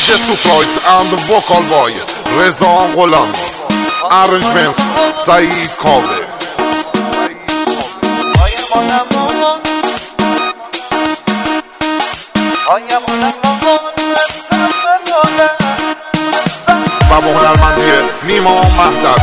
DJ Surprise and the vocal boy Reza Gholam. Arrangement Saeed Kaveh. و با هنرمندی نیما مهدد.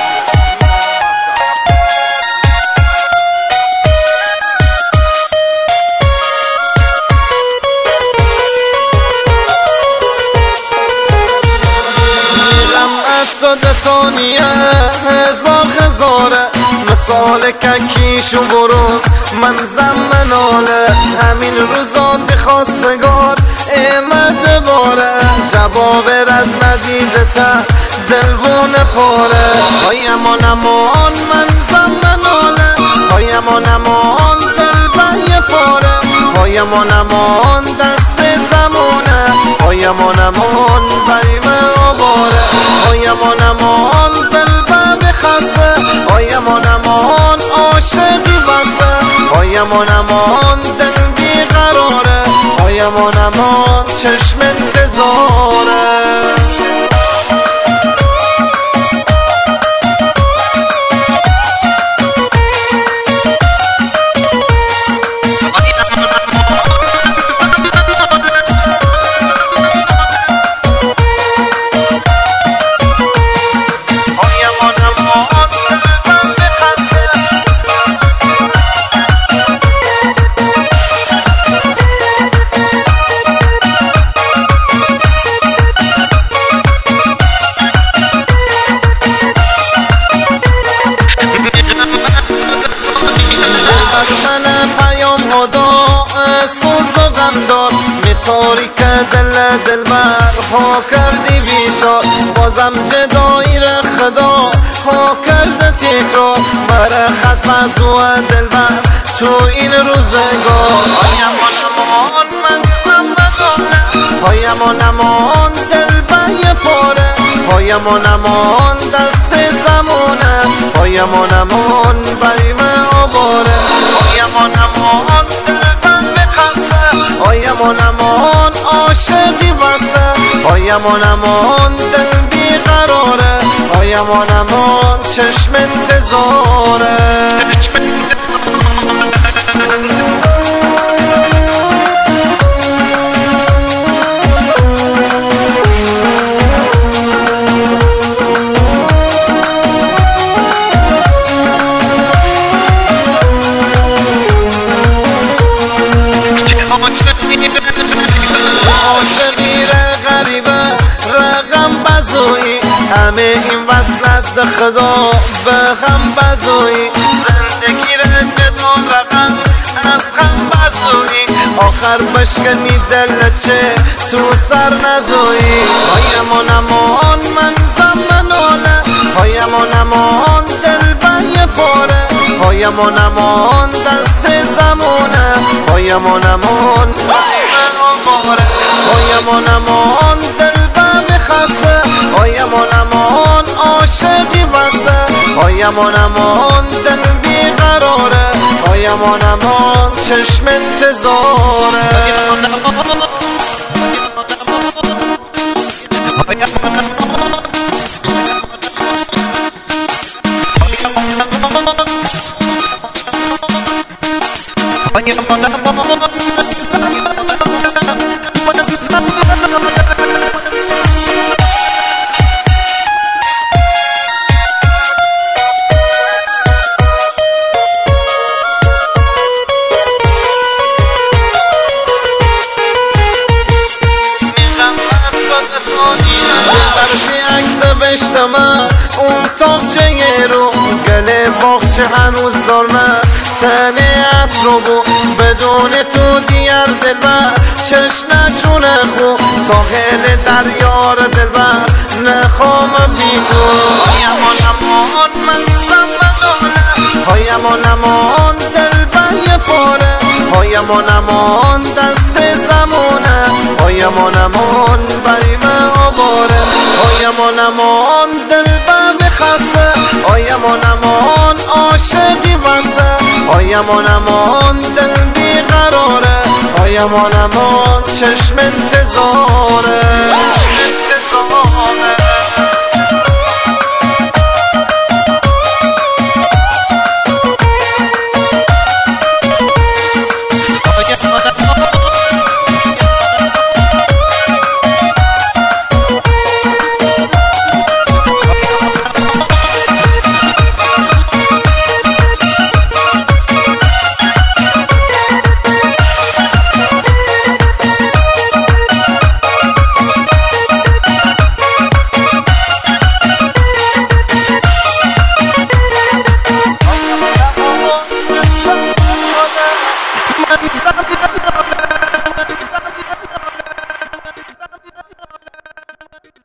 دتانیه هزاره مثال ککیش و بروز من زمناله همین روزات خواستگار امد باره جواب رد ندیده تا دلوان پاره هایم نمان من زمناله هایم نمان دل بی پاره هایم نمان دست زمانه هایم نمان بیم آباره هایم نمان دل بی خسته هایم نمان عاشقی بسه هایم نمان دل بی قراره هایم نمان چشم انتظاره سوز و غمدار می تاریک دل بر ها کردی بیشار بازم جدایی خدا ها کرده تکرار بر خط مزو دل بر تو این روزگار هایم نمان من زمنانه هایم نمان دل بی پاره هایم نمان دست زمانه هایم نمان بیم آباره هایم نمان هایم نمان عاشقی بسه هایم نمان دل بی قراره هایم نمان چشم انتظاره عاشقی غریبه رقم بزویی همه این وصلت خدا به غم بزویی زندگی را بدون رقم از غم بزویی آخر بشکنی دل چه تو سر نزویی هایم نمان من زمناله هایم نمان دل بی پاره هایم نمان دست زمانه هایم نمان هایم نمان دل بی خسته هایم نمان عاشقی بسه هایم نمان دل بی قراره هایم نمان چشم انتظاره بشتمه اون تاخچه رو گله باخچه هنوز دارمه تنیت رو بو بدون تو دیار دلبر چش نشونه خو ساحل دریار دلبر نخوامم بی تو هایم نمان من زمنانه هایم نمان دل بی پاره هایم نمان دست زمانه هایم نمان بیم آباره هایم نمان دل بی خسته هایم نمان عاشقی بسه هایم نمان دل بی قراره هایم نمان چشم انتظاره